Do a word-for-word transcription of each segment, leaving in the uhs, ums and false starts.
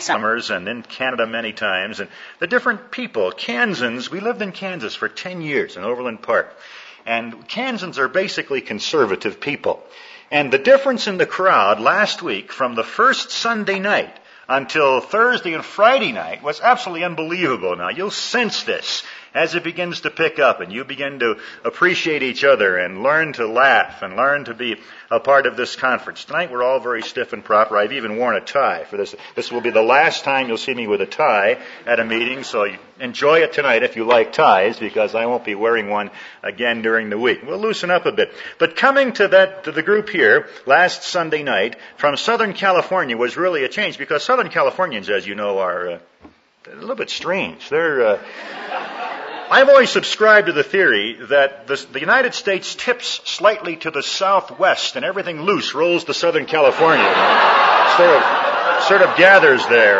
summers and in Canada many times. And the different people, Kansans, we lived in Kansas for ten years in Overland Park. And Kansans are basically conservative people. And the difference in the crowd last week from the first Sunday night until Thursday and Friday night was absolutely unbelievable. Now, you'll sense this as it begins to pick up and you begin to appreciate each other and learn to laugh and learn to be a part of this conference. Tonight, we're all very stiff and proper. I've even worn a tie for this. This will be the last time you'll see me with a tie at a meeting, so enjoy it tonight if you like ties, because I won't be wearing one again during the week. We'll loosen up a bit. But coming to that, to the group here last Sunday night from Southern California was really a change, because Southern Californians, as you know, are uh, a little bit strange. They're... Uh, I've always subscribed to the theory that the, the United States tips slightly to the southwest and everything loose rolls to Southern California. sort of, sort of gathers there.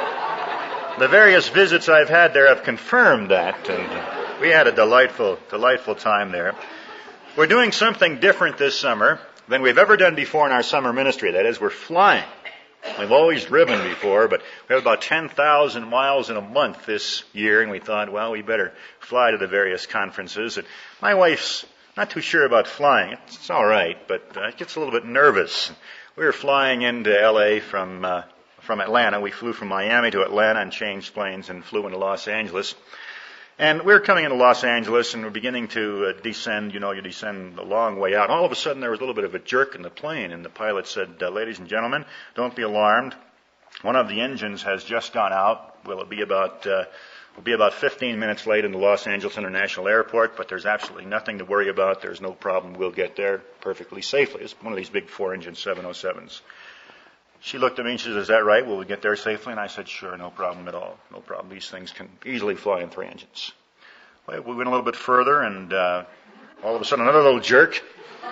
The various visits I've had there have confirmed that, and we had a delightful, delightful time there. We're doing something different this summer than we've ever done before in our summer ministry. That is, we're flying. We've always driven before, but we have about ten thousand miles in a month this year, and we thought, well, we better fly to the various conferences. And my wife's not too sure about flying. It's, it's all right, but uh, it gets a little bit nervous. We were flying into L A from uh, from Atlanta. We flew from Miami to Atlanta and changed planes and flew into Los Angeles. And we were coming into Los Angeles and we're beginning to uh, descend. You know, you descend a long way out. All of a sudden, there was a little bit of a jerk in the plane, and the pilot said, uh, ladies and gentlemen, don't be alarmed. One of the engines has just gone out. Will it be about uh, will be about fifteen minutes late in the Los Angeles International Airport, but there's absolutely nothing to worry about. There's no problem. We'll get there perfectly safely. It's one of these big four-engine seven oh sevens. She looked at me and she said, is that right? Will we get there safely? And I said, sure, no problem at all. No problem. These things can easily fly in three engines. Well, we went a little bit further, and uh, all of a sudden another little jerk.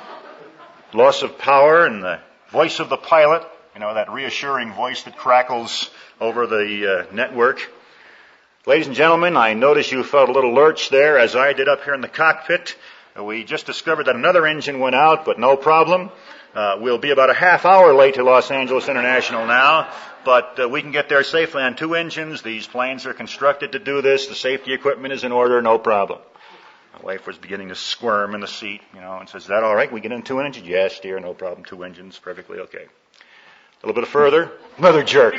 Loss of power, and the voice of the pilot, you know, that reassuring voice that crackles over the uh, network. Ladies and gentlemen, I noticed you felt a little lurch there, as I did up here in the cockpit. We just discovered that another engine went out, but no problem. Uh, we'll be about a half hour late to Los Angeles International now, but uh, we can get there safely on two engines. These planes are constructed to do this. The safety equipment is in order, no problem. My wife was beginning to squirm in the seat, you know, and says, is that all right? We get in two engines? Yes, dear, no problem. Two engines, perfectly okay. A little bit further, another jerk.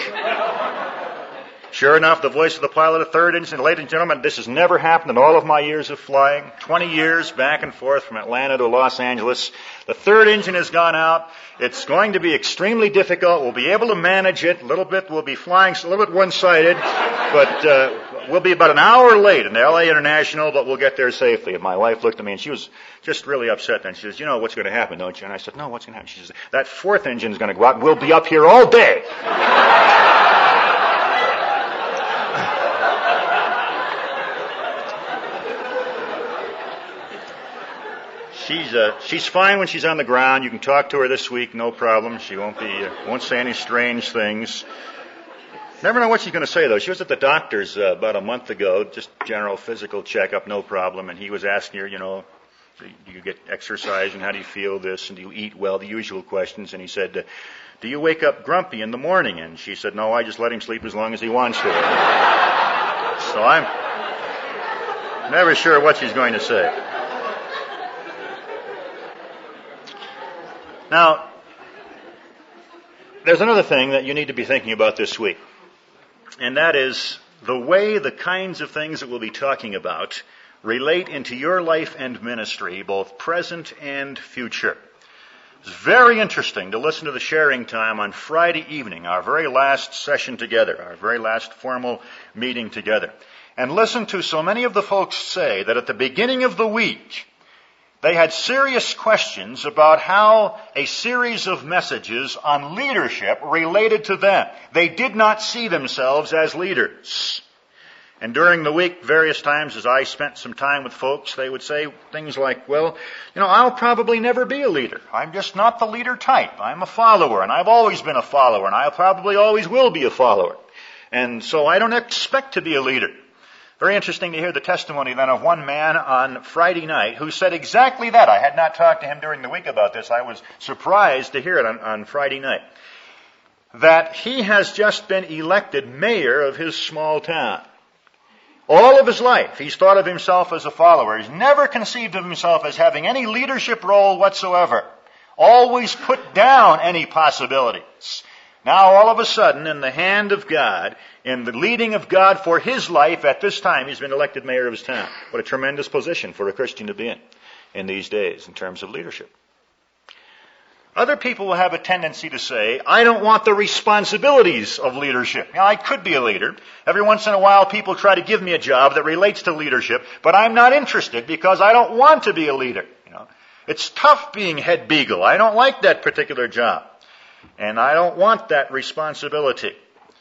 Sure enough, the voice of the pilot, a third engine. Ladies and gentlemen, this has never happened in all of my years of flying. twenty years back and forth from Atlanta to Los Angeles. The third engine has gone out. It's going to be extremely difficult. We'll be able to manage it. A little bit, we'll be flying a little bit one-sided. But uh, we'll be about an hour late in L A International, but we'll get there safely. And my wife looked at me, and she was just really upset. And she says, you know what's going to happen, don't you? And I said, no, what's going to happen? She says, that fourth engine is going to go out, and we'll be up here all day. She's uh, she's fine when she's on the ground. You can talk to her this week, no problem. She won't be uh, won't say any strange things. Never know what she's going to say though. She was at the doctor's uh, about a month ago, just general physical checkup, no problem. And he was asking her, you know, do you get exercise and how do you feel this and do you eat well? The usual questions. And he said, uh, do you wake up grumpy in the morning? And she said, no, I just let him sleep as long as he wants to. So I'm never sure what she's going to say. Now, there's another thing that you need to be thinking about this week, and that is the way the kinds of things that we'll be talking about relate into your life and ministry, both present and future. It's very interesting to listen to the sharing time on Friday evening, our very last session together, our very last formal meeting together, and listen to so many of the folks say that at the beginning of the week, they had serious questions about how a series of messages on leadership related to them. They did not see themselves as leaders. And during the week, various times as I spent some time with folks, they would say things like, well, you know, I'll probably never be a leader. I'm just not the leader type. I'm a follower, and I've always been a follower, and I probably always will be a follower. And so I don't expect to be a leader. Very interesting to hear the testimony then of one man on Friday night who said exactly that. I had not talked to him during the week about this. I was surprised to hear it on, on Friday night. that he has just been elected mayor of his small town. All of his life, he's thought of himself as a follower. He's never conceived of himself as having any leadership role whatsoever. Always put down any possibilities. Now, all of a sudden, in the hand of God, in the leading of God for his life at this time, he's been elected mayor of his town. What a tremendous position for a Christian to be in in these days in terms of leadership. Other people will have a tendency to say, I don't want the responsibilities of leadership. Now, I could be a leader. Every once in a while, people try to give me a job that relates to leadership, but I'm not interested because I don't want to be a leader. You know, it's tough being head beagle. I don't like that particular job, and I don't want that responsibility.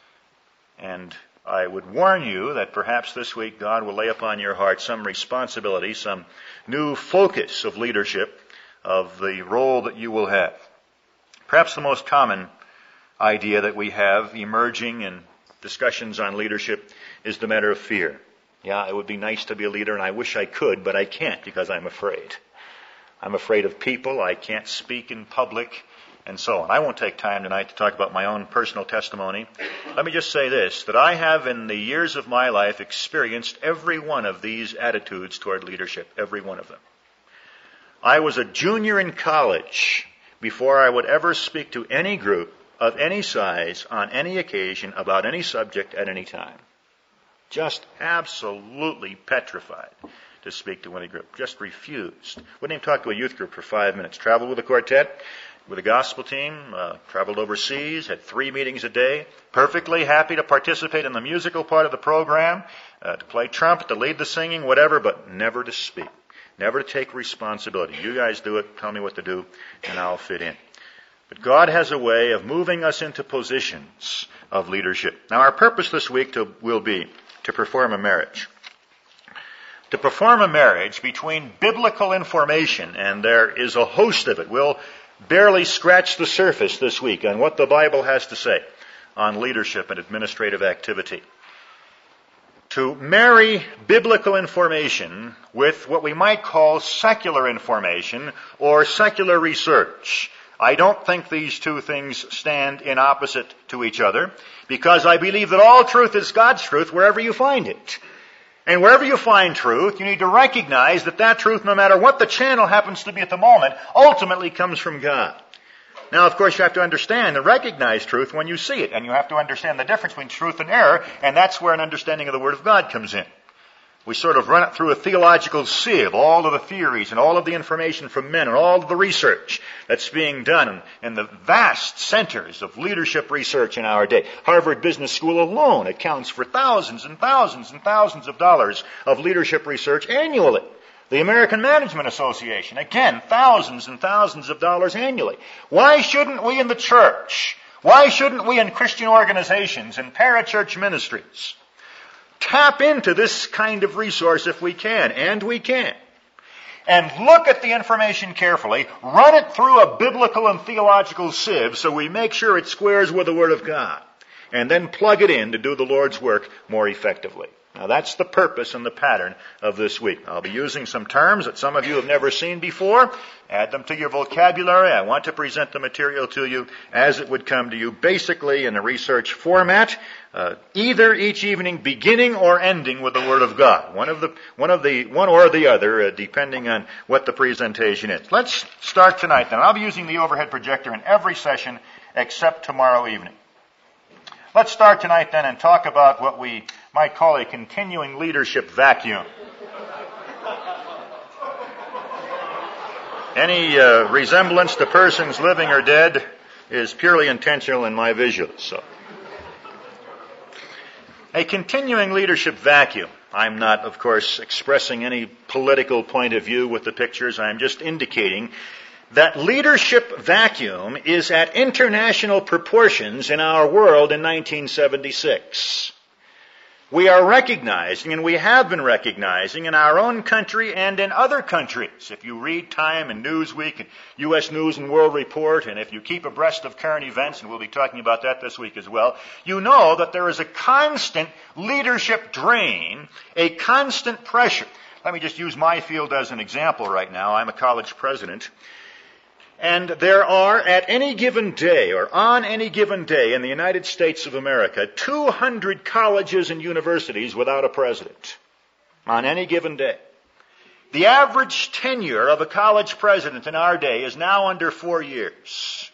And I would warn you that perhaps this week God will lay upon your heart some responsibility, some new focus of leadership, of the role that you will have. Perhaps the most common idea that we have emerging in discussions on leadership is the matter of fear. Yeah, it would be nice to be a leader, and I wish I could, but I can't because I'm afraid. I'm afraid of people. I can't speak in public, and so on. I won't take time tonight to talk about my own personal testimony. Let me just say this, that I have in the years of my life experienced every one of these attitudes toward leadership, every one of them. I was a junior in college before I would ever speak to any group of any size on any occasion about any subject at any time. Just absolutely petrified to speak to any group. Just refused. Wouldn't even talk to a youth group for five minutes. Traveled with a quartet, with a gospel team, uh, traveled overseas, had three meetings a day. Perfectly happy to participate in the musical part of the program, uh, to play trumpet, to lead the singing, whatever, but never to speak. Never to take responsibility. You guys do it, tell me what to do, and I'll fit in. But God has a way of moving us into positions of leadership. Now, our purpose this week to, will be to perform a marriage. To perform a marriage between biblical information, and there is a host of it. We'll barely scratch the surface this week on what the Bible has to say on leadership and administrative activity. To marry biblical information with what we might call secular information or secular research. I don't think these two things stand in opposite to each other, because I believe that all truth is God's truth wherever you find it. And wherever you find truth, you need to recognize that that truth, no matter what the channel happens to be at the moment, ultimately comes from God. Now, of course, you have to understand and recognize truth when you see it, and you have to understand the difference between truth and error, and that's where an understanding of the Word of God comes in. We sort of run it through a theological sieve, all of the theories and all of the information from men and all of the research that's being done in the vast centers of leadership research in our day. Harvard Business School alone accounts for thousands and thousands and thousands of dollars of leadership research annually. The American Management Association, again, thousands and thousands of dollars annually. Why shouldn't we in the church, why shouldn't we in Christian organizations and parachurch ministries tap into this kind of resource if we can, and we can, and look at the information carefully, run it through a biblical and theological sieve so we make sure it squares with the Word of God, and then plug it in to do the Lord's work more effectively. Now, that's the purpose and the pattern of this week. I'll be using some terms that some of you have never seen before. Add them to your vocabulary. I want to present the material to you as it would come to you, basically in a research format, uh, either each evening beginning or ending with the Word of God. One of the, one of the, one or the other, uh, depending on what the presentation is. Let's start tonight then. I'll be using the overhead projector in every session except tomorrow evening. Let's start tonight then and talk about what we might call a continuing leadership vacuum. Any uh, resemblance to persons living or dead is purely intentional in my visuals. So, a continuing leadership vacuum. I'm not, of course, expressing any political point of view with the pictures. I'm just indicating that leadership vacuum is at international proportions in our world in nineteen seventy-six. We are recognizing, and we have been recognizing in our own country and in other countries. If you read Time and Newsweek and U S News and World Report, and if you keep abreast of current events, and we'll be talking about that this week as well, you know that there is a constant leadership drain, a constant pressure. Let me just use my field as an example right now. I'm a college president. And there are, at any given day, or on any given day in the United States of America, two hundred colleges and universities without a president. On any given day. The average tenure of a college president in our day is now under four years.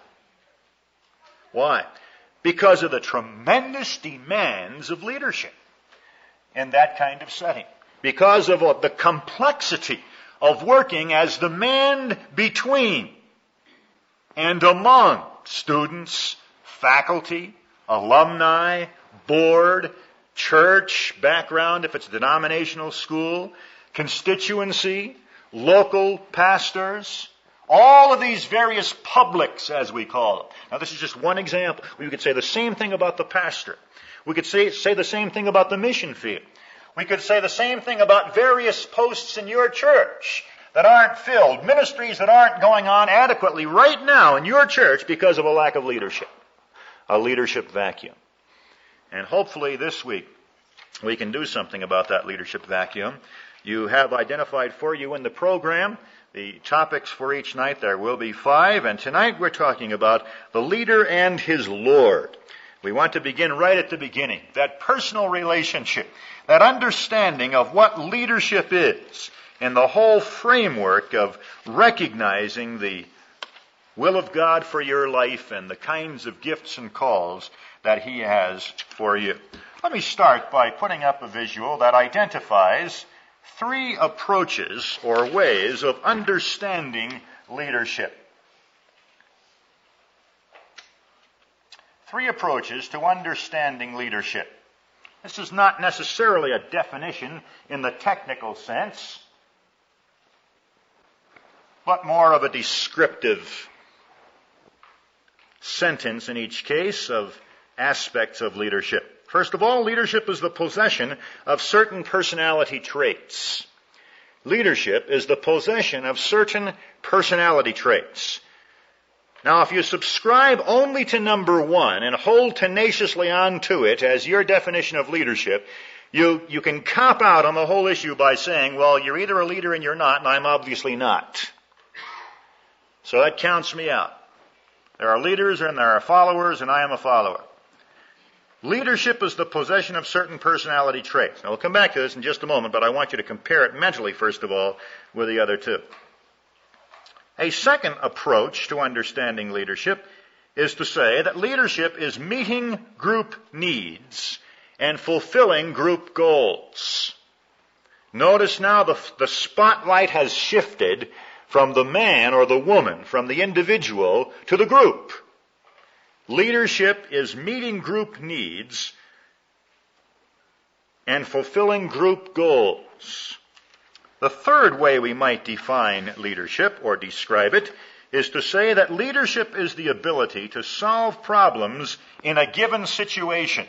Why? Because of the tremendous demands of leadership in that kind of setting. Because of the complexity of working as the man between and among students, faculty, alumni, board, church, background if it's a denominational school, constituency, local pastors, all of these various publics, as we call them. Now, this is just one example. We could say the same thing about the pastor. We could say, say the same thing about the mission field. We could say the same thing about various posts in your church that aren't filled, ministries that aren't going on adequately right now in your church because of a lack of leadership, a leadership vacuum. And hopefully this week we can do something about that leadership vacuum. You have identified for you in the program the topics for each night. There will be five, and tonight we're talking about the leader and his Lord. We want to begin right at the beginning, that personal relationship, that understanding of what leadership is, and the whole framework of recognizing the will of God for your life and the kinds of gifts and calls that He has for you. Let me start by putting up a visual that identifies three approaches or ways of understanding leadership. Three approaches to understanding leadership. This is not necessarily a definition in the technical sense, but more of a descriptive sentence in each case of aspects of leadership. First of all, leadership is the possession of certain personality traits. Leadership is the possession of certain personality traits. Now, if you subscribe only to number one and hold tenaciously on to it as your definition of leadership, you, you can cop out on the whole issue by saying, well, you're either a leader and you're not, and I'm obviously not. So that counts me out. There are leaders and there are followers, and I am a follower. Leadership is the possession of certain personality traits. Now, we'll come back to this in just a moment, but I want you to compare it mentally, first of all, with the other two. A second approach to understanding leadership is to say that leadership is meeting group needs and fulfilling group goals. Notice now the, the spotlight has shifted from the man or the woman, from the individual to the group. Leadership is meeting group needs and fulfilling group goals. The third way we might define leadership or describe it is to say that leadership is the ability to solve problems in a given situation.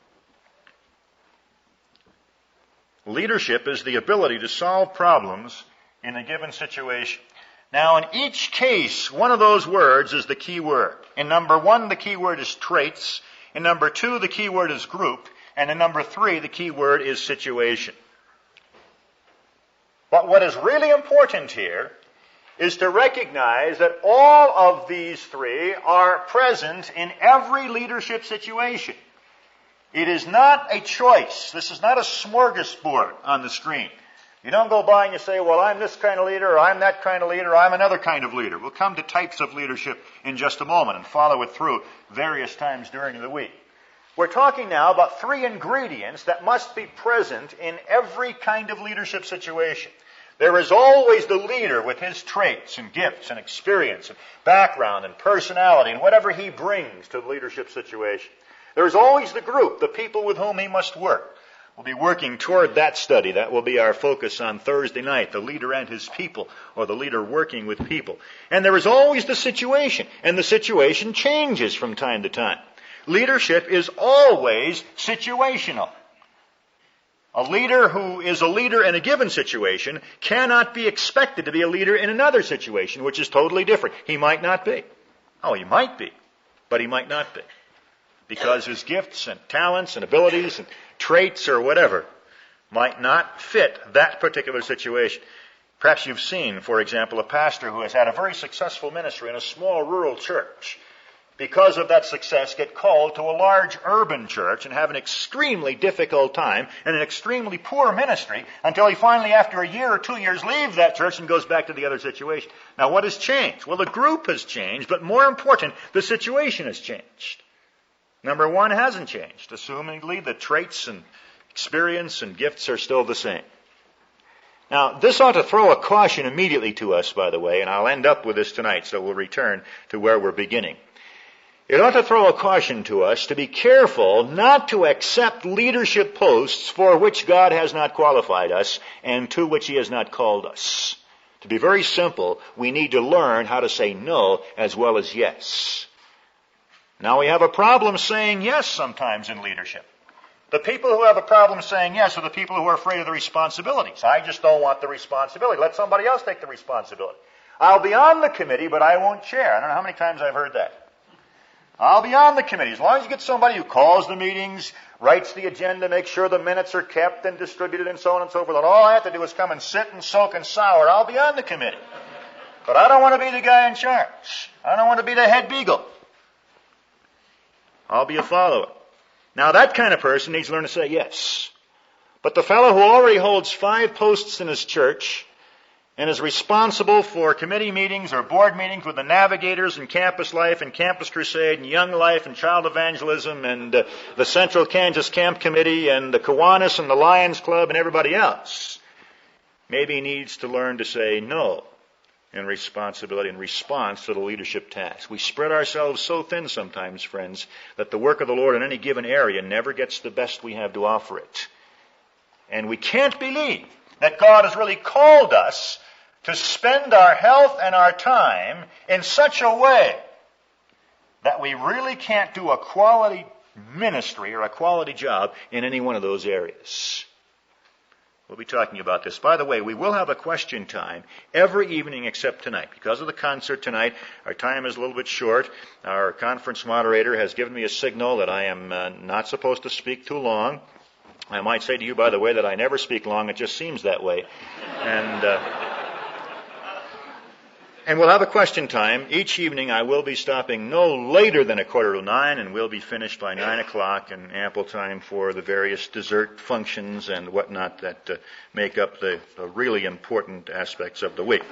Leadership is the ability to solve problems in a given situation. Now, in each case, one of those words is the key word. In number one, the key word is traits. In number two, the key word is group. And in number three, the key word is situation. But what is really important here is to recognize that all of these three are present in every leadership situation. It is not a choice. This is not a smorgasbord on the screen. You don't go by and you say, well, I'm this kind of leader, or I'm that kind of leader, or I'm another kind of leader. We'll come to types of leadership in just a moment and follow it through various times during the week. We're talking now about three ingredients that must be present in every kind of leadership situation. There is always the leader with his traits and gifts and experience and background and personality and whatever he brings to the leadership situation. There is always the group, the people with whom he must work. We'll be working toward that study. That will be our focus on Thursday night, the leader and his people, or the leader working with people. And there is always the situation, and the situation changes from time to time. Leadership is always situational. A leader who is a leader in a given situation cannot be expected to be a leader in another situation, which is totally different. He might not be. Oh, he might be, but he might not be. Because his gifts and talents and abilities and traits or whatever might not fit that particular situation. Perhaps you've seen, for example, a pastor who has had a very successful ministry in a small rural church, because of that success, get called to a large urban church and have an extremely difficult time and an extremely poor ministry until he finally, after a year or two years, leaves that church and goes back to the other situation. Now, what has changed? Well, the group has changed, but more important, the situation has changed. Number one hasn't changed. Assumingly, the traits and experience and gifts are still the same. Now, this ought to throw a caution immediately to us, by the way, and I'll end up with this tonight, so we'll return to where we're beginning. It ought to throw a caution to us to be careful not to accept leadership posts for which God has not qualified us and to which He has not called us. To be very simple, we need to learn how to say no as well as yes. Now, we have a problem saying yes sometimes in leadership. The people who have a problem saying yes are the people who are afraid of the responsibilities. I just don't want the responsibility. Let somebody else take the responsibility. I'll be on the committee, but I won't chair. I don't know how many times I've heard that. I'll be on the committee. As long as you get somebody who calls the meetings, writes the agenda, makes sure the minutes are kept and distributed and so on and so forth, and all I have to do is come and sit and soak and sour, I'll be on the committee. But I don't want to be the guy in charge. I don't want to be the head beagle. I'll be a follower. Now, that kind of person needs to learn to say yes. But the fellow who already holds five posts in his church and is responsible for committee meetings or board meetings with the Navigators and Campus Life and Campus Crusade and Young Life and Child Evangelism and uh, the Central Kansas Camp Committee and the Kiwanis and the Lions Club and everybody else, maybe he needs to learn to say no in responsibility in response to the leadership task. We spread ourselves so thin sometimes, friends, that the work of the Lord in any given area never gets the best we have to offer it. And we can't believe that God has really called us to spend our health and our time in such a way that we really can't do a quality ministry or a quality job in any one of those areas. We'll be talking about this. By the way, we will have a question time every evening except tonight. Because of the concert tonight, our time is a little bit short. Our conference moderator has given me a signal that I am uh, not supposed to speak too long. I might say to you, by the way, that I never speak long. It just seems that way. And... Uh, And we'll have a question time. Each evening I will be stopping no later than a quarter to nine, and we'll be finished by nine o'clock, and ample time for the various dessert functions and whatnot that uh, make up the, the really important aspects of the week.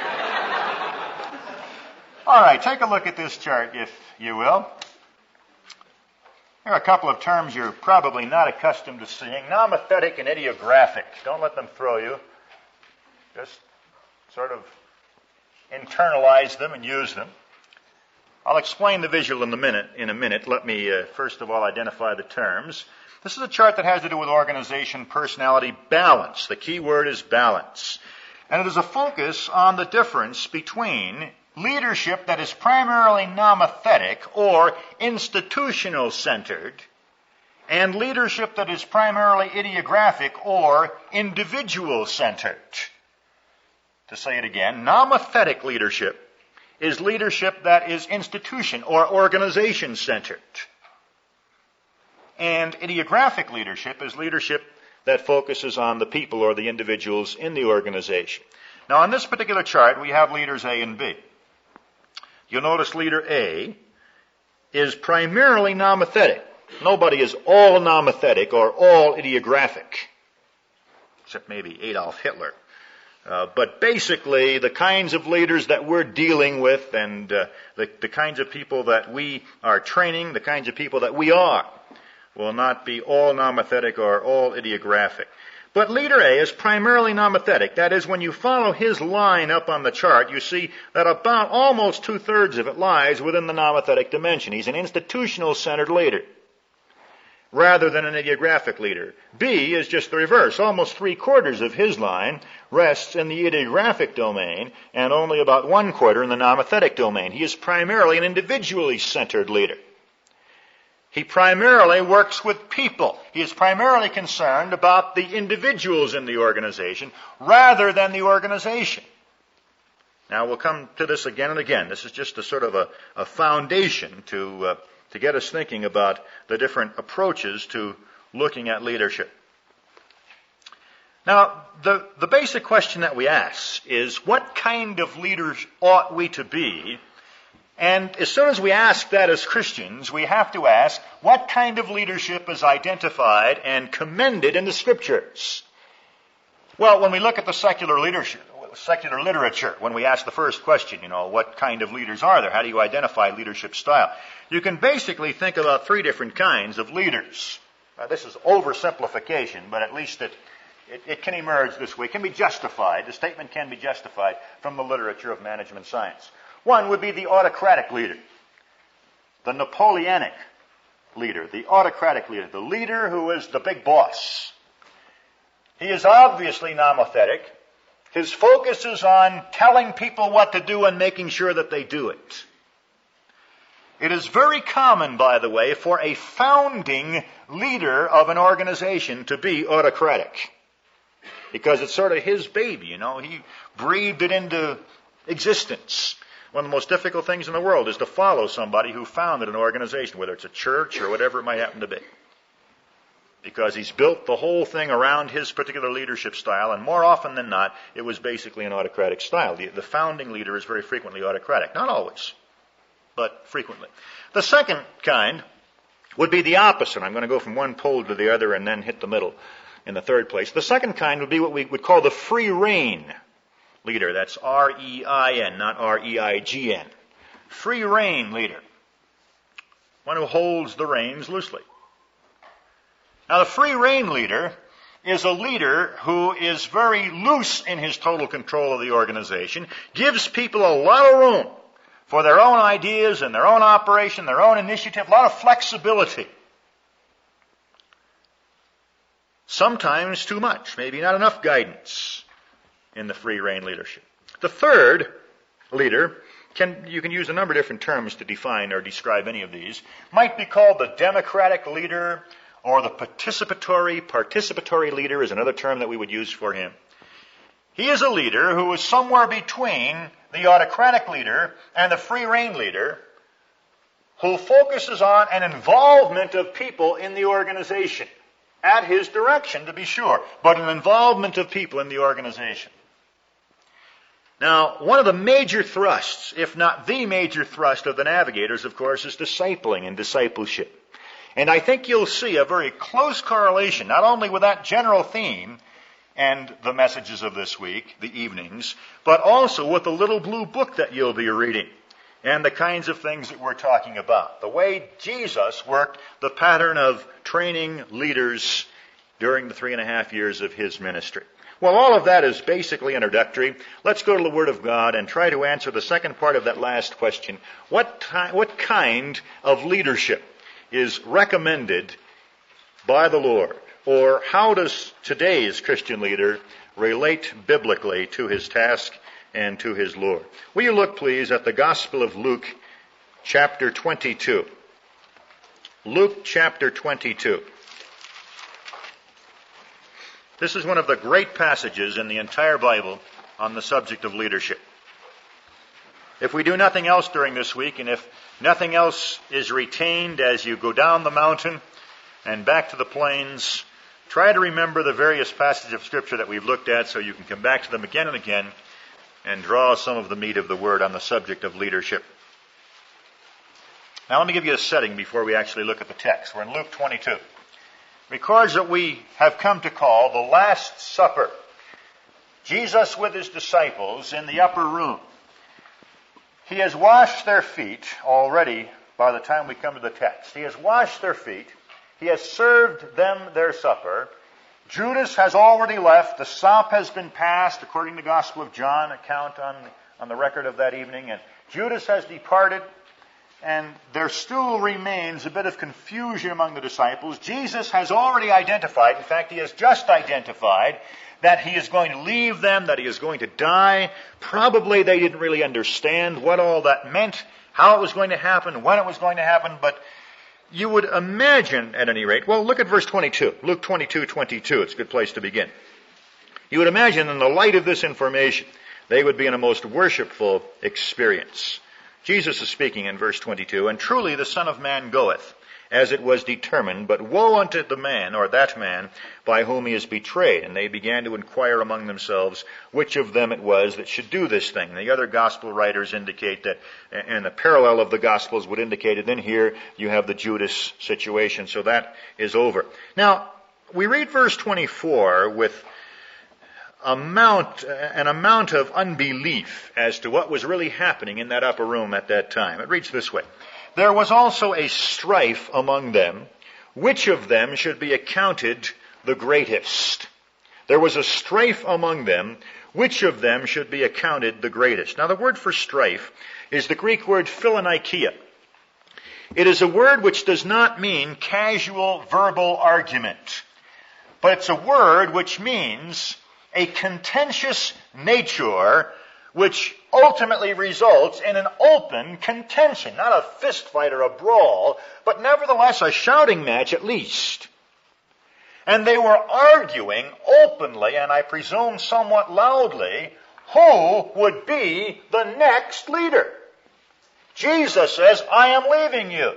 All right, take a look at this chart, if you will. There are a couple of terms you're probably not accustomed to seeing. Nomothetic and idiographic. Don't let them throw you. Just sort of internalize them and use them. I'll explain the visual in a minute. In a minute, let me uh, first of all identify the terms. This is a chart that has to do with organization, personality, balance. The key word is balance. And it is a focus on the difference between leadership that is primarily nomothetic or institutional-centered and leadership that is primarily idiographic or individual-centered. To say it again, nomothetic leadership is leadership that is institution or organization-centered. And idiographic leadership is leadership that focuses on the people or the individuals in the organization. Now, on this particular chart, we have leaders A and B. You'll notice leader A is primarily nomothetic. Nobody is all nomothetic or all idiographic, except maybe Adolf Hitler. Uh, but basically, the kinds of leaders that we're dealing with and uh, the, the kinds of people that we are training, the kinds of people that we are, will not be all nomothetic or all idiographic. But leader A is primarily nomothetic. That is, when you follow his line up on the chart, you see that about almost two-thirds of it lies within the nomothetic dimension. He's an institutional-centered leader rather than an idiographic leader. B is just the reverse. Almost three-quarters of his line rests in the idiographic domain and only about one quarter in the nomothetic domain. He is primarily an individually centered leader. He primarily works with people. He is primarily concerned about the individuals in the organization rather than the organization. Now, we'll come to this again and again. This is just a sort of a, a foundation to uh, to get us thinking about the different approaches to looking at leadership. Now, the, the basic question that we ask is, what kind of leaders ought we to be? And as soon as we ask that as Christians, we have to ask, what kind of leadership is identified and commended in the Scriptures? Well, when we look at the secular leadership, secular literature, when we ask the first question, you know, what kind of leaders are there? How do you identify leadership style? You can basically think about three different kinds of leaders. Now, this is oversimplification, but at least it, it, it can emerge this way. It can be justified. The statement can be justified from the literature of management science. One would be the autocratic leader, the Napoleonic leader, the autocratic leader, the leader who is the big boss. He is obviously nomothetic. His focus is on telling people what to do and making sure that they do it. It is very common, by the way, for a founding leader of an organization to be autocratic. Because it's sort of his baby, you know. He breathed it into existence. One of the most difficult things in the world is to follow somebody who founded an organization, whether it's a church or whatever it might happen to be. Because he's built the whole thing around his particular leadership style, and more often than not, it was basically an autocratic style. The, the founding leader is very frequently autocratic. Not always, but frequently. The second kind would be the opposite. I'm going to go from one pole to the other and then hit the middle in the third place. The second kind would be what we would call the free rein leader. That's R E I N, not R E I G N. Free rein leader. One who holds the reins loosely. Now, the free rein leader is a leader who is very loose in his total control of the organization, gives people a lot of room for their own ideas and their own operation, their own initiative, a lot of flexibility. Sometimes too much, maybe not enough guidance in the free rein leadership. The third leader, can you can use a number of different terms to define or describe any of these, might be called the democratic leader, or the participatory, participatory leader is another term that we would use for him. He is a leader who is somewhere between the autocratic leader and the free rein leader, who focuses on an involvement of people in the organization, at his direction to be sure, but an involvement of people in the organization. Now, one of the major thrusts, if not the major thrust of the navigators, of course, is discipling and discipleship. And I think you'll see a very close correlation, not only with that general theme and the messages of this week, the evenings, but also with the little blue book that you'll be reading and the kinds of things that we're talking about. The way Jesus worked the pattern of training leaders during the three and a half years of his ministry. Well, all of that is basically introductory. Let's go to the Word of God and try to answer the second part of that last question. What, ty- what kind of leadership is recommended by the Lord? Or how does today's Christian leader relate biblically to his task and to his Lord? Will you look, please, at the Gospel of Luke, chapter twenty-two. Luke, chapter twenty-two. This is one of the great passages in the entire Bible on the subject of leadership. If we do nothing else during this week, and if nothing else is retained as you go down the mountain and back to the plains, try to remember the various passages of Scripture that we've looked at so you can come back to them again and again and draw some of the meat of the Word on the subject of leadership. Now let me give you a setting before we actually look at the text. We're in Luke twenty-two. It records that we have come to call the Last Supper. Jesus with his disciples in the upper room. He has washed their feet already by the time we come to the text. He has washed their feet. He has served them their supper. Judas has already left. The sop has been passed, according to the Gospel of John account on, on the record of that evening. And Judas has departed, and there still remains a bit of confusion among the disciples. Jesus has already identified, in fact, he has just identified, that he is going to leave them, that he is going to die. Probably they didn't really understand what all that meant, how it was going to happen, when it was going to happen, but you would imagine, at any rate, well, look at verse twenty-two. Luke twenty-two twenty-two. It's a good place to begin. You would imagine, in the light of this information, they would be in a most worshipful experience. Jesus is speaking in verse twenty-two, "And truly the Son of Man goeth, as it was determined, but woe unto the man, or that man, by whom he is betrayed. And they began to inquire among themselves which of them it was that should do this thing. The other gospel writers indicate that, and the parallel of the gospels would indicate it. Then here you have the Judas situation, so that is over. Now, we read verse twenty-four with amount, an amount of unbelief as to what was really happening in that upper room at that time. It reads this way. There was also a strife among them, which of them should be accounted the greatest. There was a strife among them, which of them should be accounted the greatest. Now the word for strife is the Greek word philonikeia. It is a word which does not mean casual verbal argument, but it's a word which means a contentious nature which ultimately results in an open contention, not a fist fight or a brawl, but nevertheless a shouting match at least. And they were arguing openly, and I presume somewhat loudly, who would be the next leader. Jesus says, I am leaving you.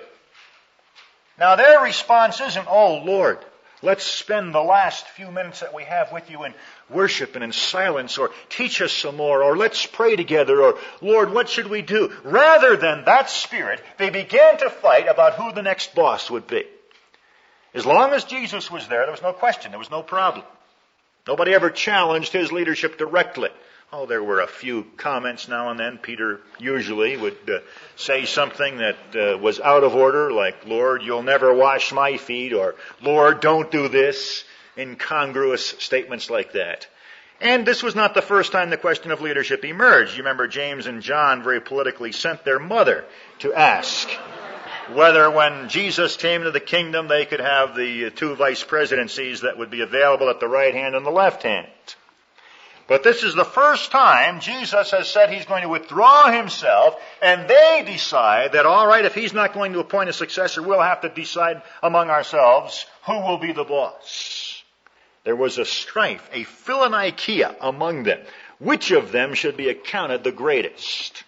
Now their response isn't, oh Lord, let's spend the last few minutes that we have with you in worship and in silence, or teach us some more, or let's pray together, or Lord, what should we do? Rather than that spirit, they began to fight about who the next boss would be. As long as Jesus was there, there was no question, there was no problem. Nobody ever challenged his leadership directly. Oh, there were a few comments now and then. Peter usually would uh, say something that uh, was out of order, like, Lord, you'll never wash my feet, or Lord, don't do this. Incongruous statements like that. And this was not the first time the question of leadership emerged. You remember James and John very politically sent their mother to ask whether when Jesus came into the kingdom they could have the two vice presidencies that would be available at the right hand and the left hand. But this is the first time Jesus has said he's going to withdraw himself, and they decide that, all right, if he's not going to appoint a successor, we'll have to decide among ourselves who will be the boss. There was a strife, a philonikeia among them. Which of them should be accounted the greatest?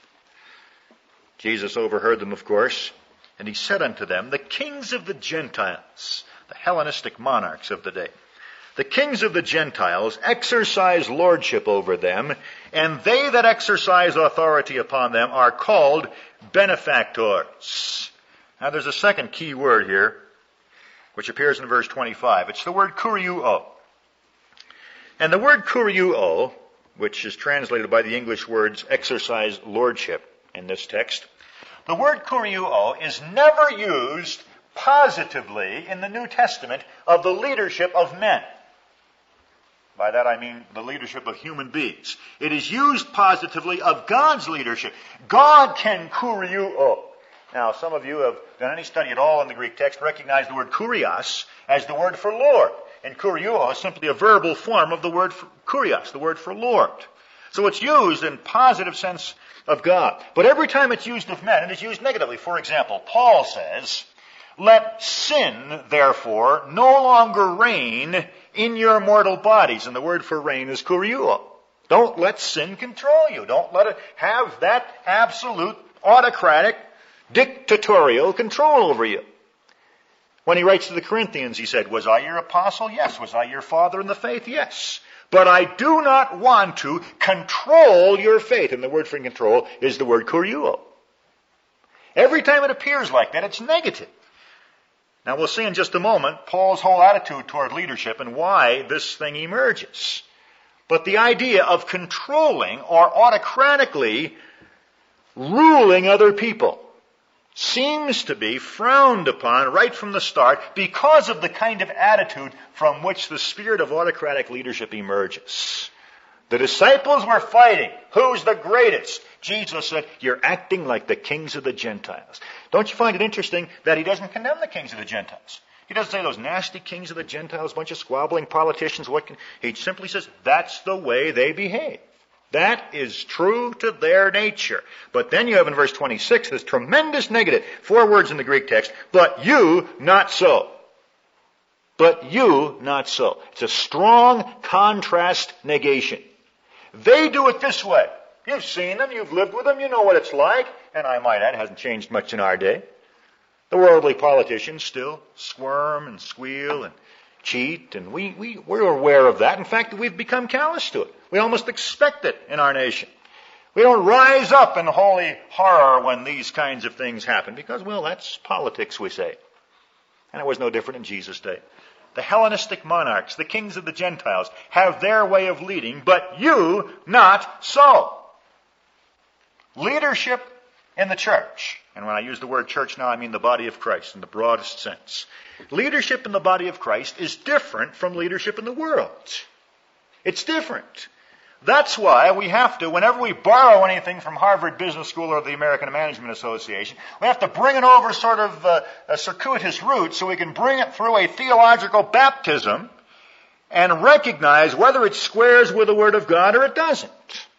Jesus overheard them, of course, and he said unto them, the kings of the Gentiles, the Hellenistic monarchs of the day, the kings of the Gentiles exercise lordship over them, and they that exercise authority upon them are called benefactors. Now there's a second key word here, which appears in verse twenty-five. It's the word kuriuo. And the word kuriuo, which is translated by the English words exercise lordship in this text, the word kuriuo is never used positively in the New Testament of the leadership of men. By that I mean the leadership of human beings. It is used positively of God's leadership. God can kuriuo. Now, some of you have done any study at all in the Greek text recognize the word kurios as the word for Lord. And kuriuo is simply a verbal form of the word for kurios, the word for Lord. So it's used in positive sense of God. But every time it's used of men, it is used negatively. For example, Paul says, let sin, therefore, no longer reign in your mortal bodies. And the word for reign is kuriuo. Don't let sin control you. Don't let it have that absolute, autocratic, dictatorial control over you. When he writes to the Corinthians, he said, was I your apostle? Yes. Was I your father in the faith? Yes. But I do not want to control your faith. And the word for control is the word kuriuo. Every time it appears like that, it's negative. Now we'll see in just a moment Paul's whole attitude toward leadership and why this thing emerges. But the idea of controlling or autocratically ruling other people seems to be frowned upon right from the start because of the kind of attitude from which the spirit of autocratic leadership emerges. The disciples were fighting. Who's the greatest? Jesus said, you're acting like the kings of the Gentiles. Don't you find it interesting that he doesn't condemn the kings of the Gentiles? He doesn't say those nasty kings of the Gentiles, a bunch of squabbling politicians. What can... He simply says, that's the way they behave. That is true to their nature. But then you have in verse twenty-six this tremendous negative. Four words in the Greek text. But you not so. But you not so. It's a strong contrast negation. They do it this way. You've seen them. You've lived with them. You know what it's like. And I might add, it hasn't changed much in our day. The worldly politicians still squirm and squeal and cheat, and we, we, we're aware of that. In fact, we've become callous to it. We almost expect it in our nation. We don't rise up in holy horror when these kinds of things happen because, well, that's politics, we say. And it was no different in Jesus' day. The Hellenistic monarchs, the kings of the Gentiles, have their way of leading, but you not so. Leadership in the church, and when I use the word church now, I mean the body of Christ in the broadest sense. Leadership in the body of Christ is different from leadership in the world. It's different. That's why we have to, whenever we borrow anything from Harvard Business School or the American Management Association, we have to bring it over sort of uh, a circuitous route so we can bring it through a theological baptism and recognize whether it squares with the Word of God or it doesn't.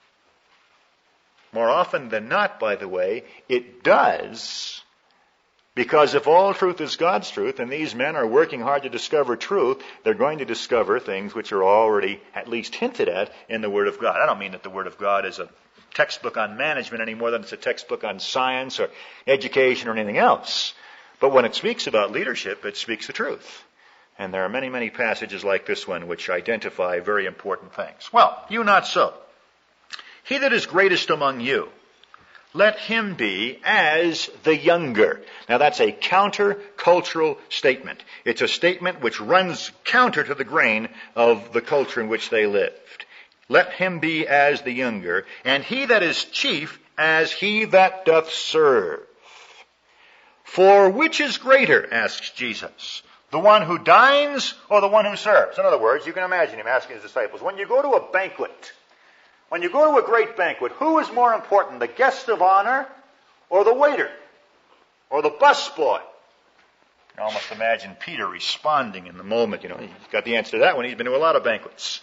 More often than not, by the way, it does, because if all truth is God's truth, and these men are working hard to discover truth, they're going to discover things which are already at least hinted at in the Word of God. I don't mean that the Word of God is a textbook on management any more than it's a textbook on science or education or anything else. But when it speaks about leadership, it speaks the truth. And there are many, many passages like this one which identify very important things. Well, you not so. He that is greatest among you, let him be as the younger. Now that's a counter-cultural statement. It's a statement which runs counter to the grain of the culture in which they lived. Let him be as the younger, and he that is chief as he that doth serve. For which is greater, asks Jesus, the one who dines or the one who serves? In other words, you can imagine him asking his disciples, when you go to a banquet, When you go to a great banquet, who is more important, the guest of honor or the waiter or the busboy? You can almost imagine Peter responding in the moment. You know, he's got the answer to that one. He's been to a lot of banquets.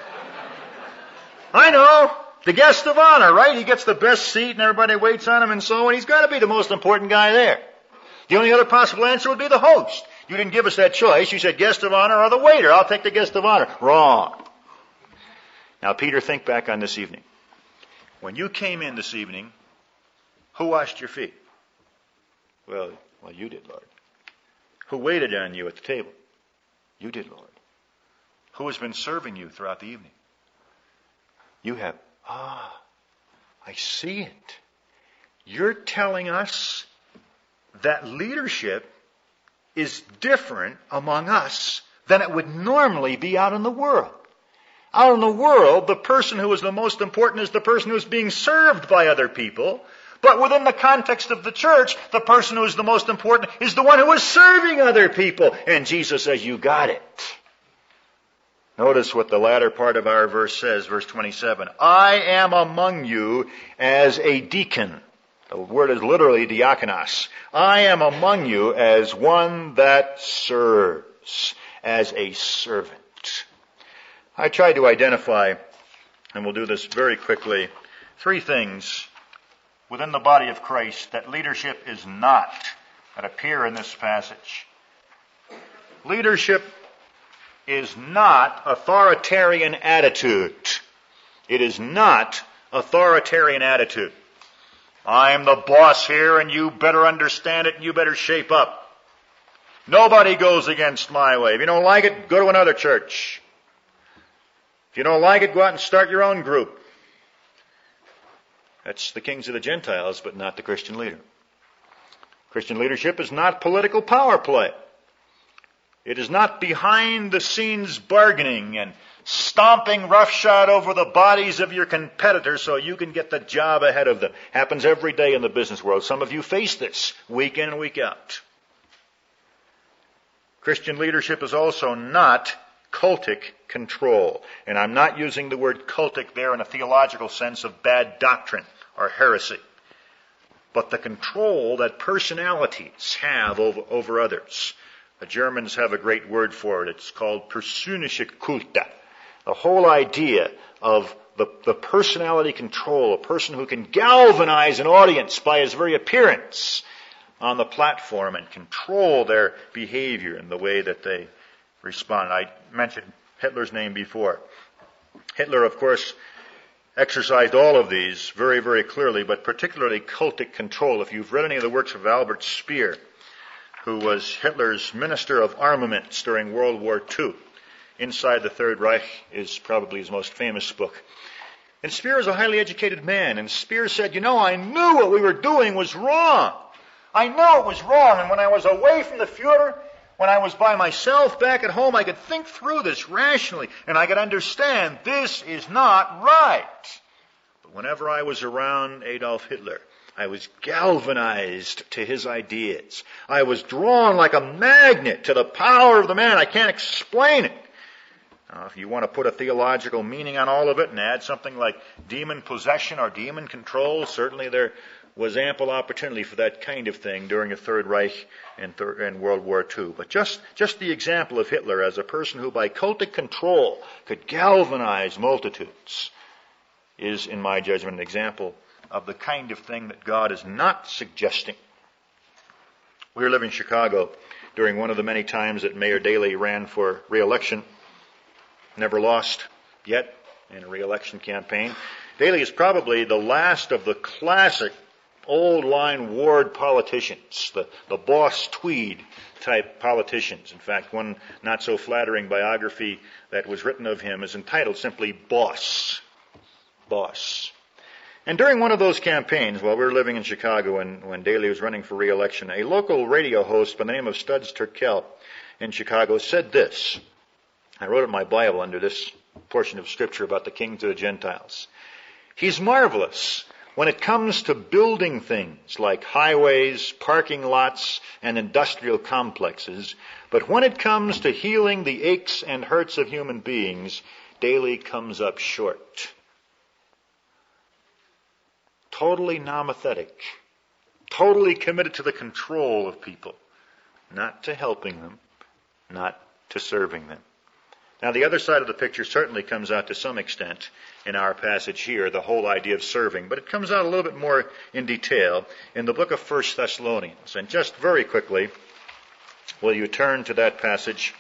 I know, the guest of honor, right? He gets the best seat and everybody waits on him and so on. He's got to be the most important guy there. The only other possible answer would be the host. You didn't give us that choice. You said guest of honor or the waiter. I'll take the guest of honor. Wrong. Now, Peter, think back on this evening. When you came in this evening, who washed your feet? Well, well, you did, Lord. Who waited on you at the table? You did, Lord. Who has been serving you throughout the evening? You have. Ah, I see it. You're telling us that leadership is different among us than it would normally be out in the world. Out in the world, the person who is the most important is the person who is being served by other people. But within the context of the church, the person who is the most important is the one who is serving other people. And Jesus says, you got it. Notice what the latter part of our verse says, verse twenty-seven. I am among you as a deacon. The word is literally diakonos. I am among you as one that serves, as a servant. I tried to identify, and we'll do this very quickly, three things within the body of Christ that leadership is not, that appear in this passage. Leadership is not authoritarian attitude. It is not authoritarian attitude. I'm the boss here and you better understand it and you better shape up. Nobody goes against my way. If you don't like it, go to another church. If you don't like it, go out and start your own group. That's the kings of the Gentiles, but not the Christian leader. Christian leadership is not political power play. It is not behind-the-scenes bargaining and stomping roughshod over the bodies of your competitors so you can get the job ahead of them. Happens every day in the business world. Some of you face this week in and week out. Christian leadership is also not cultic control. And I'm not using the word cultic there in a theological sense of bad doctrine or heresy. But the control that personalities have over, over others. The Germans have a great word for it. It's called persönliche Kulte. The whole idea of the, the personality control, a person who can galvanize an audience by his very appearance on the platform and control their behavior and the way that they respond. I mentioned Hitler's name before. Hitler, of course, exercised all of these very, very clearly, but particularly cultic control. If you've read any of the works of Albert Speer, who was Hitler's Minister of Armaments during World War Two. Inside the Third Reich is probably his most famous book. And Speer is a highly educated man, and Speer said, you know, I knew what we were doing was wrong. I knew it was wrong, and when I was away from the Fuhrer, when I was by myself back at home, I could think through this rationally, and I could understand this is not right. But whenever I was around Adolf Hitler, I was galvanized to his ideas. I was drawn like a magnet to the power of the man. I can't explain it. Now, if you want to put a theological meaning on all of it and add something like demon possession or demon control, certainly there was ample opportunity for that kind of thing during the Third Reich and, third, and World War Two. But just, just the example of Hitler as a person who by cultic control could galvanize multitudes is, in my judgment, an example of the kind of thing that God is not suggesting. We were living in Chicago during one of the many times that Mayor Daley ran for re-election. Never lost yet in a re-election campaign. Daley is probably the last of the classic old-line ward politicians, the, the Boss Tweed type politicians. In fact, one not-so-flattering biography that was written of him is entitled simply Boss. Boss. And during one of those campaigns, while we were living in Chicago and when Daley was running for re-election, a local radio host by the name of Studs Terkel in Chicago said this. I wrote it in my Bible under this portion of Scripture about the King to the Gentiles. He's marvelous when it comes to building things like highways, parking lots, and industrial complexes, but when it comes to healing the aches and hurts of human beings, Daley comes up short. Totally nomothetic, totally committed to the control of people, not to helping them, not to serving them. Now, the other side of the picture certainly comes out to some extent in our passage here, the whole idea of serving, but it comes out a little bit more in detail in the book of First Thessalonians. And just very quickly, will you turn to that passage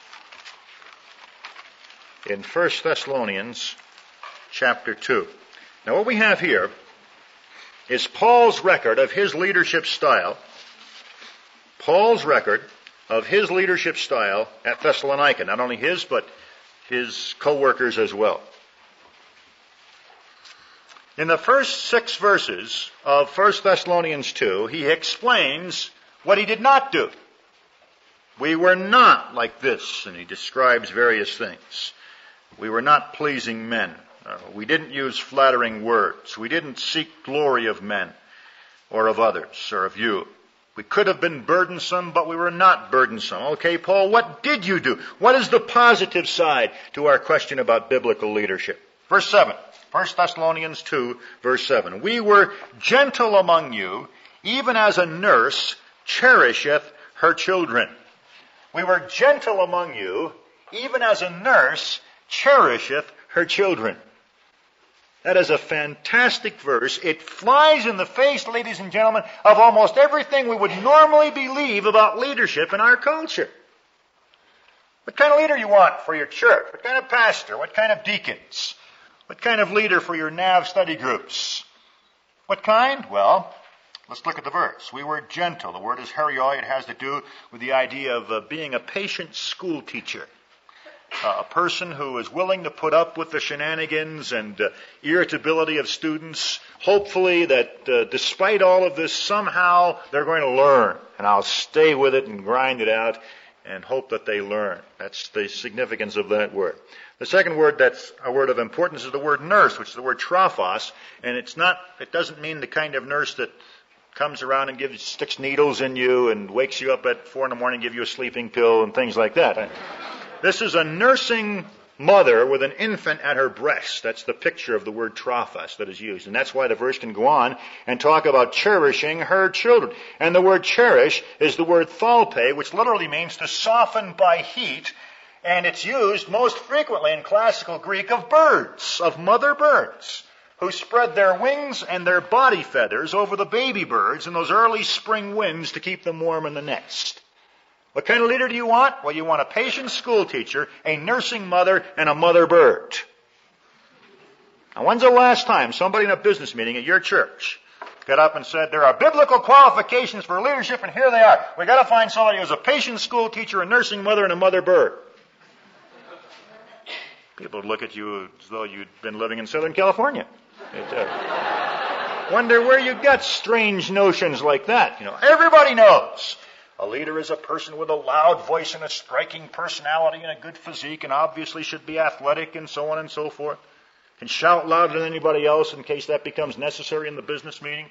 in First Thessalonians chapter two. Now, what we have here is Paul's record of his leadership style, Paul's record of his leadership style at Thessalonica, not only his, but his co-workers as well. In the first six verses of First Thessalonians two, he explains what he did not do. We were not like this, and he describes various things. We were not pleasing men. Uh, we didn't use flattering words. We didn't seek glory of men or of others or of you. We could have been burdensome, but we were not burdensome. Okay, Paul, what did you do? What is the positive side to our question about biblical leadership? Verse seven, First Thessalonians two, verse seven. We were gentle among you, even as a nurse cherisheth her children. We were gentle among you, even as a nurse cherisheth her children. That is a fantastic verse. It flies in the face, ladies and gentlemen, of almost everything we would normally believe about leadership in our culture. What kind of leader you want for your church? What kind of pastor? What kind of deacons? What kind of leader for your N A V study groups? What kind? Well, let's look at the verse. We were gentle. The word is herioi. It has to do with the idea of uh, being a patient school teacher. Uh, a person who is willing to put up with the shenanigans and uh, irritability of students, hopefully that uh, despite all of this, somehow they're going to learn. And I'll stay with it and grind it out and hope that they learn. That's the significance of that word. The second word that's a word of importance is the word nurse, which is the word trophos. And it's not, it doesn't mean the kind of nurse that comes around and gives, sticks needles in you and wakes you up at four in the morning, give you a sleeping pill and things like that. This is a nursing mother with an infant at her breast. That's the picture of the word trophos that is used. And that's why the verse can go on and talk about cherishing her children. And the word cherish is the word thalpe, which literally means to soften by heat. And it's used most frequently in classical Greek of birds, of mother birds, who spread their wings and their body feathers over the baby birds in those early spring winds to keep them warm in the nest. What kind of leader do you want? Well, you want a patient school teacher, a nursing mother, and a mother bird. Now, when's the last time somebody in a business meeting at your church got up and said, there are biblical qualifications for leadership, and here they are. We've got to find somebody who's a patient school teacher, a nursing mother, and a mother bird. People would look at you as though you'd been living in Southern California. It, uh, wonder where you got strange notions like that. You know, everybody knows a leader is a person with a loud voice and a striking personality and a good physique, and obviously should be athletic and so on and so forth. Can shout louder than anybody else in case that becomes necessary in the business meeting.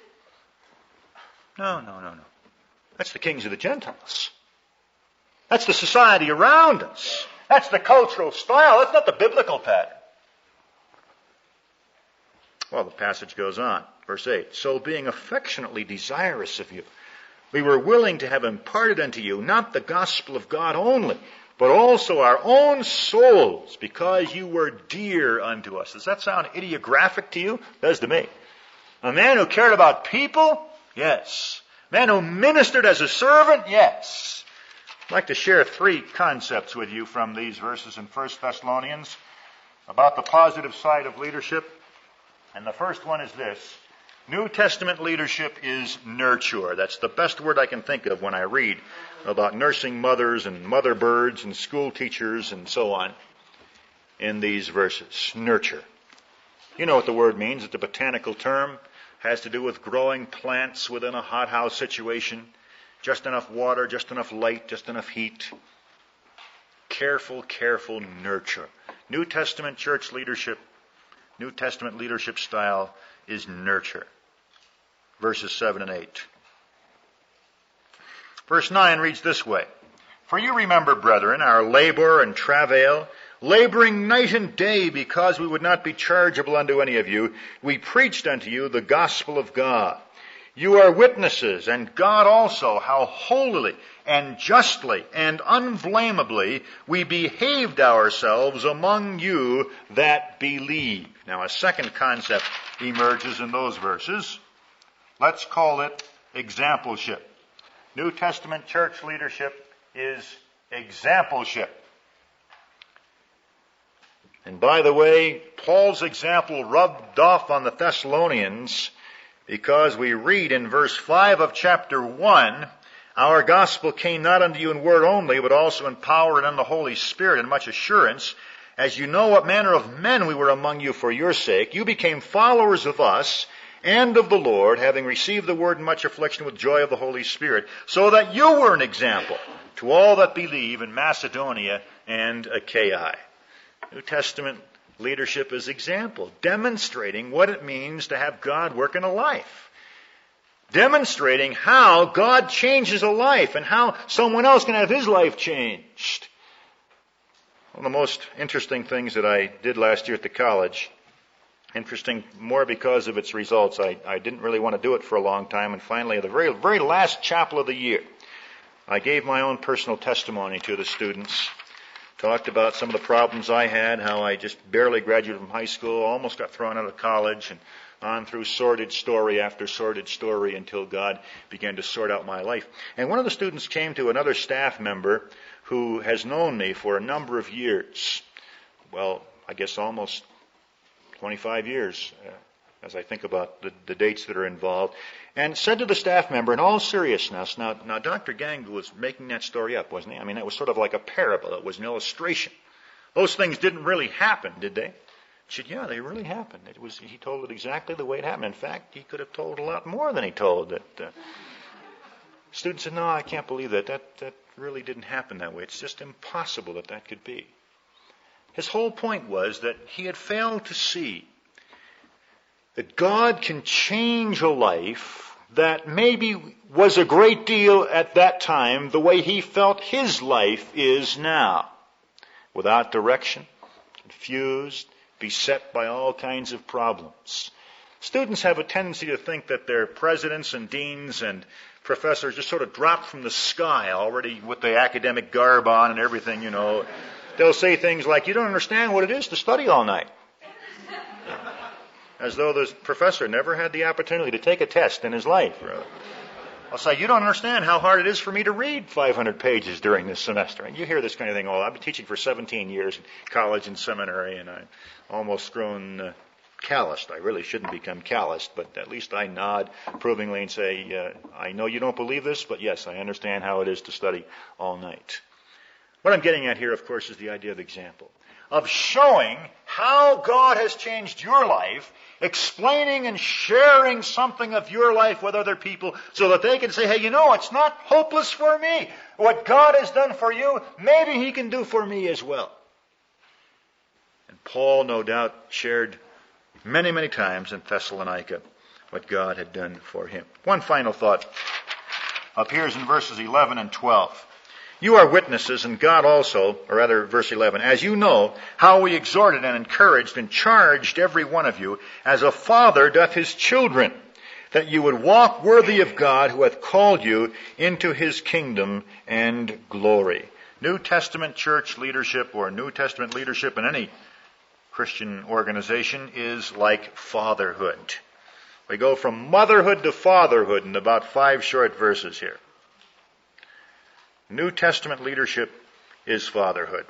No, no, no, no. That's the kings of the Gentiles. That's the society around us. That's the cultural style. That's not the biblical pattern. Well, the passage goes on. Verse eight. So being affectionately desirous of you, we were willing to have imparted unto you not the gospel of God only, but also our own souls, because you were dear unto us. Does that sound idiographic to you? It does to me. A man who cared about people? Yes. A man who ministered as a servant? Yes. I'd like to share three concepts with you from these verses in First Thessalonians about the positive side of leadership. And the first one is this. New Testament leadership is nurture. That's the best word I can think of when I read about nursing mothers and mother birds and school teachers and so on in these verses. Nurture. You know what the word means. It's a botanical term. It has to do with growing plants within a hothouse situation. Just enough water, just enough light, just enough heat. Careful, careful nurture. New Testament church leadership, New Testament leadership style is nurture. Verses seven and eight. Verse nine reads this way. For you remember, brethren, our labor and travail, laboring night and day because we would not be chargeable unto any of you. We preached unto you the gospel of God. You are witnesses, and God also, how holily and justly and unblameably we behaved ourselves among you that believe. Now, a second concept emerges in those verses. Let's call it exampleship. New Testament church leadership is exampleship. And by the way, Paul's example rubbed off on the Thessalonians, because we read in verse five of chapter one, our gospel came not unto you in word only, but also in power and in the Holy Spirit and much assurance. As you know what manner of men we were among you for your sake, you became followers of us and of the Lord, having received the word in much affliction with joy of the Holy Spirit, so that you were an example to all that believe in Macedonia and Achaia. New Testament leadership is example, demonstrating what it means to have God work in a life. Demonstrating how God changes a life and how someone else can have his life changed. One of the most interesting things that I did last year at the college, interesting more because of its results. I, I didn't really want to do it for a long time, and finally, at the very, very last chapel of the year, I gave my own personal testimony to the students. Talked about some of the problems I had, how I just barely graduated from high school, almost got thrown out of college, and on through sordid story after sordid story until God began to sort out my life. And one of the students came to another staff member who has known me for a number of years. Well, I guess almost twenty-five years, uh, as I think about the, the dates that are involved, and said to the staff member in all seriousness, now, now Doctor Gangu was making that story up, wasn't he? I mean, that was sort of like a parable. It was an illustration. Those things didn't really happen, did they? He said, yeah, they really happened. It was, he told it exactly the way it happened. In fact, he could have told a lot more than he told. That uh, student said, no, I can't believe that. That that really didn't happen that way. It's just impossible that that could be. His whole point was that he had failed to see that God can change a life that maybe was a great deal at that time the way he felt his life is now. Without direction, confused, beset by all kinds of problems. Students have a tendency to think that their presidents and deans and professors just sort of dropped from the sky already with the academic garb on and everything, you know. They'll say things like, you don't understand what it is to study all night. As though the professor never had the opportunity to take a test in his life. I'll say, you don't understand how hard it is for me to read five hundred pages during this semester. And you hear this kind of thing all. I've been teaching for seventeen years in college and seminary, and I've almost grown uh, calloused. I really shouldn't become calloused, but at least I nod approvingly and say, uh, I know you don't believe this, but yes, I understand how it is to study all night. What I'm getting at here, of course, is the idea of example, of showing how God has changed your life, explaining and sharing something of your life with other people so that they can say, hey, you know, it's not hopeless for me. What God has done for you, maybe He can do for me as well. And Paul, no doubt, shared many, many times in Thessalonica what God had done for him. One final thought appears in verses eleven and twelve. You are witnesses, and God also, or rather verse eleven, as you know how we exhorted and encouraged and charged every one of you, as a father doth his children, that you would walk worthy of God who hath called you into His kingdom and glory. New Testament church leadership, or New Testament leadership in any Christian organization, is like fatherhood. We go from motherhood to fatherhood in about five short verses here. New Testament leadership is fatherhood.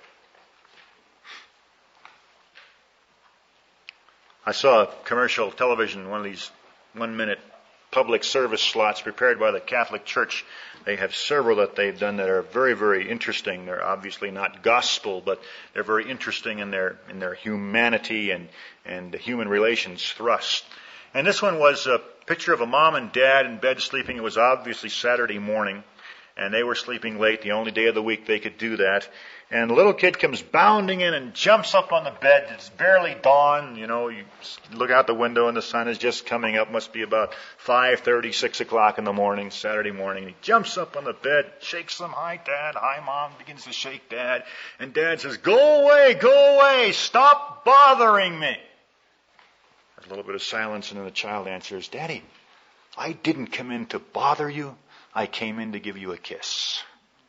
I saw a commercial television, one of these one-minute public service slots prepared by the Catholic Church. They have several that they've done that are very, very interesting. They're obviously not gospel, but they're very interesting in their in their humanity and, and the human relations thrust. And this one was a picture of a mom and dad in bed sleeping. It was obviously Saturday morning, and they were sleeping late, the only day of the week they could do that. And the little kid comes bounding in and jumps up on the bed. It's barely dawn. You know, you look out the window and the sun is just coming up. Must be about five thirty, six o'clock in the morning, Saturday morning. He jumps up on the bed, shakes them. Hi, Dad. Hi, Mom. Begins to shake Dad. And Dad says, go away, go away. Stop bothering me. There's a little bit of silence, and then the child answers, Daddy, I didn't come in to bother you. I came in to give you a kiss.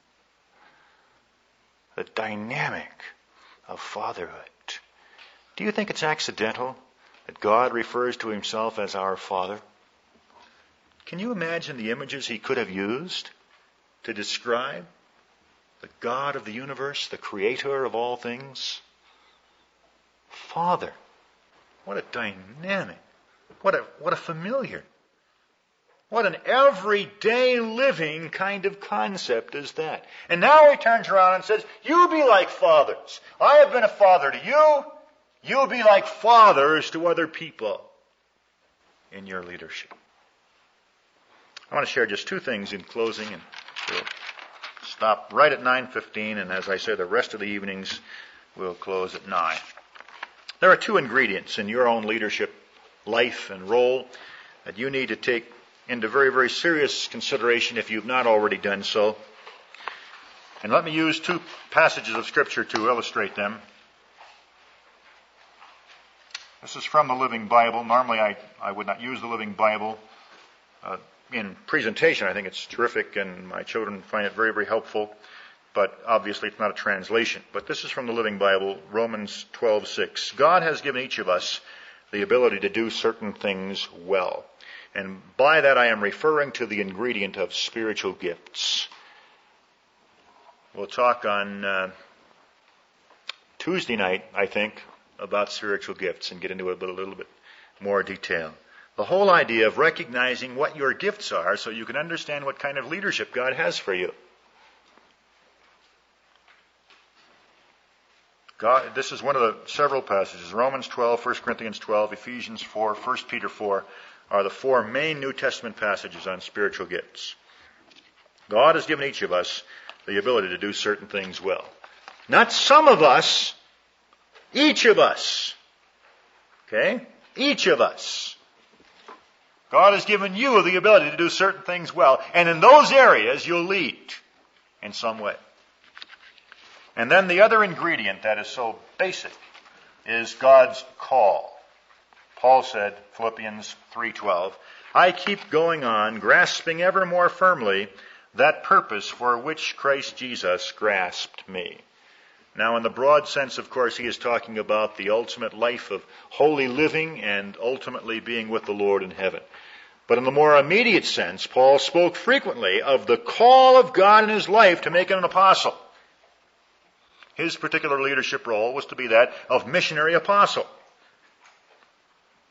The dynamic of fatherhood. Do you think it's accidental that God refers to Himself as our Father? Can you imagine the images He could have used to describe the God of the universe, the Creator of all things? Father. What a dynamic. What a, what a familiar. What an everyday living kind of concept is that? And now He turns around and says, you be like fathers. I have been a father to you. You'll be like fathers to other people in your leadership. I want to share just two things in closing, and we'll stop right at nine fifteen, and as I say, the rest of the evenings will close at nine. There are two ingredients in your own leadership life and role that you need to take into very, very serious consideration if you've not already done so. And let me use two passages of Scripture to illustrate them. This is from the Living Bible. Normally I, I would not use the Living Bible uh, in presentation. I think it's terrific and my children find it very, very helpful. But obviously it's not a translation. But this is from the Living Bible, Romans twelve six. God has given each of us the ability to do certain things well. And by that I am referring to the ingredient of spiritual gifts. We'll talk on uh, Tuesday night, I think, about spiritual gifts and get into it a little, little bit more detail. The whole idea of recognizing what your gifts are so you can understand what kind of leadership God has for you. God, this is one of the several passages. Romans twelve, First Corinthians twelve, Ephesians four, First Peter four are the four main New Testament passages on spiritual gifts. God has given each of us the ability to do certain things well. Not some of us, each of us. Okay? Each of us. God has given you the ability to do certain things well, and in those areas you'll lead in some way. And then the other ingredient that is so basic is God's call. Paul said, Philippians three twelve, I keep going on, grasping ever more firmly that purpose for which Christ Jesus grasped me. Now, in the broad sense, of course, he is talking about the ultimate life of holy living and ultimately being with the Lord in heaven. But in the more immediate sense, Paul spoke frequently of the call of God in his life to make him an apostle. His particular leadership role was to be that of missionary apostle.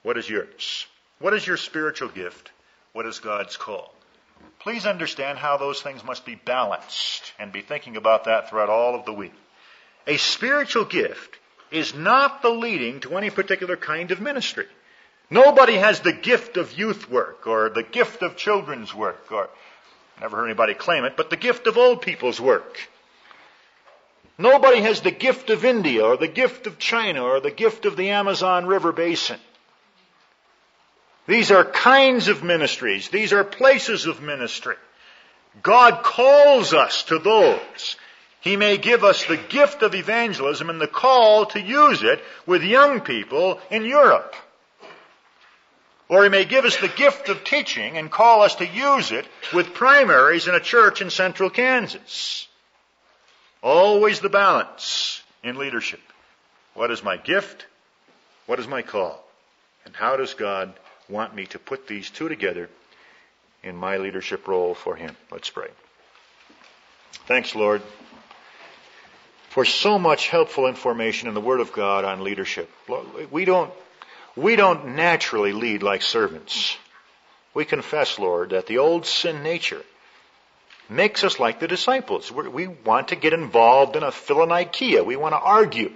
What is yours? What is your spiritual gift? What is God's call? Please understand how those things must be balanced and be thinking about that throughout all of the week. A spiritual gift is not the leading to any particular kind of ministry. Nobody has the gift of youth work or the gift of children's work or, never heard anybody claim it, but the gift of old people's work. Nobody has the gift of India or the gift of China or the gift of the Amazon River Basin. These are kinds of ministries. These are places of ministry. God calls us to those. He may give us the gift of evangelism and the call to use it with young people in Europe. Or He may give us the gift of teaching and call us to use it with primaries in a church in central Kansas. Always the balance in leadership. What is my gift? What is my call? And how does God want me to put these two together in my leadership role for Him? Let's pray. Thanks, Lord, for so much helpful information in the Word of God on leadership. We don't, we don't naturally lead like servants. We confess, Lord, that the old sin nature makes us like the disciples. We're, we want to get involved in a Philonikeia. We want to argue.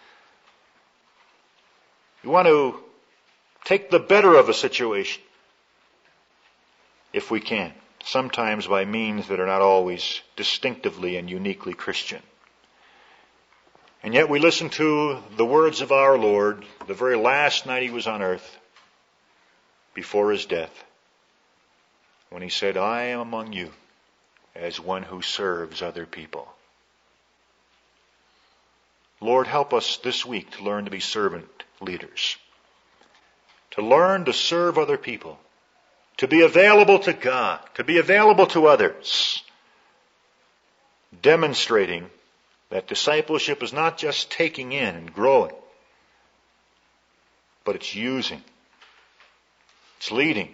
We want to take the better of a situation, if we can, sometimes by means that are not always distinctively and uniquely Christian. And yet we listen to the words of our Lord the very last night He was on earth, before His death, when He said, I am among you as one who serves other people. Lord, help us this week to learn to be servant leaders, to learn to serve other people, to be available to God, to be available to others, demonstrating that discipleship is not just taking in and growing, but it's using, it's leading.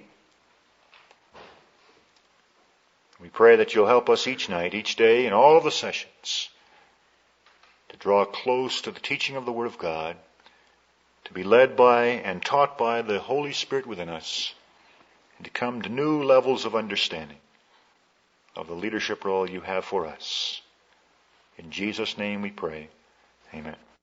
We pray that You'll help us each night, each day, in all of the sessions, to draw close to the teaching of the Word of God, to be led by and taught by the Holy Spirit within us, and to come to new levels of understanding of the leadership role You have for us. In Jesus' name we pray. Amen.